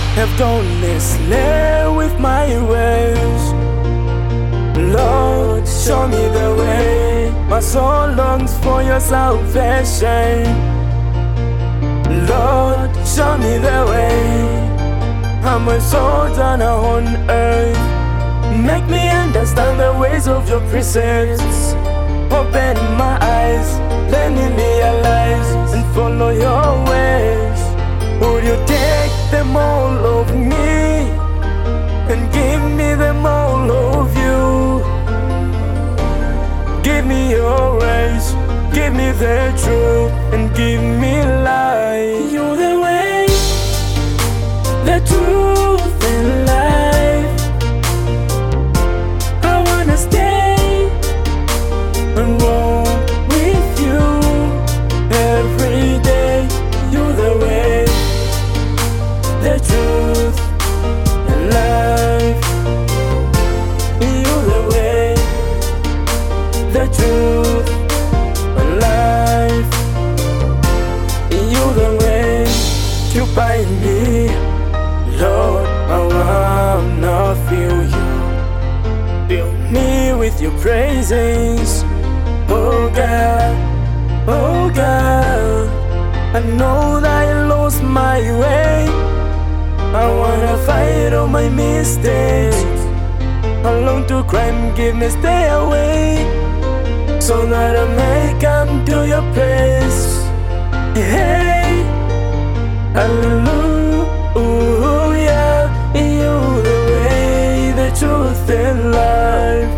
have gone astray with my ways. Lord, show me the way. My soul longs for your salvation. Lord, show me the way. I'm a sojourner on earth. Make me understand the ways of your precepts. Open my eyes, let me realize and follow your ways. Would you take them all of me and give me them all of you? Give me your ways, give me the truth, and give me life. You're the way, the truth, and life. I wanna stay and walk with you every day. You're the way, the truth, and life. You're the way, the truth, and life. You're the way to find me, Lord. I wanna feel you. Fill me with your praises, oh God, oh God. I know that I lost my way. I wanna fight all my mistakes. I long to crime, give me stay away, so that I may come to your place. Hey, hallelujah. You're the way, the truth, and life.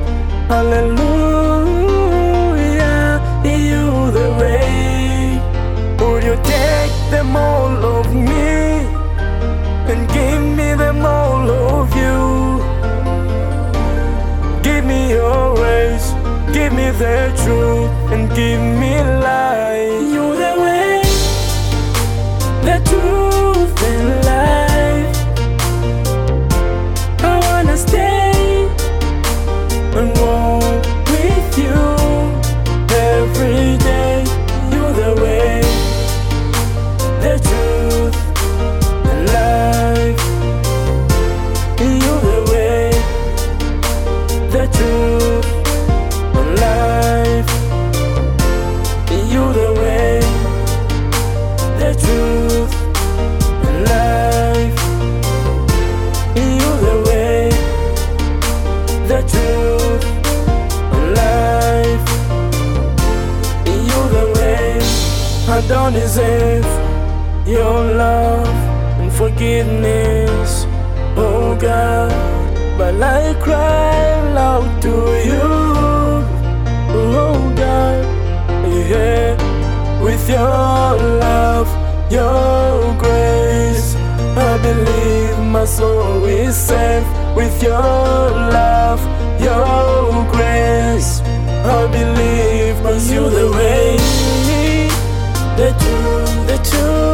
Hallelujah, you're the way. Would you take them all of me and give me them all of you? Give me your ways, give me the truth, and give me life. You're the way, the truth, and life. I wanna stay and walk with you every day. You're the way, the truth, and life. You're the way, the truth, and life. You're the way, the truth, and life. You're the way, the truth, and life. You're the way. I don't deserve your love and forgiveness, oh God, but I cry out to you, oh God, yeah. With your love, your grace, I believe my soul is safe. With your love, your grace, I believe, 'cause you're the way, the truth, the truth.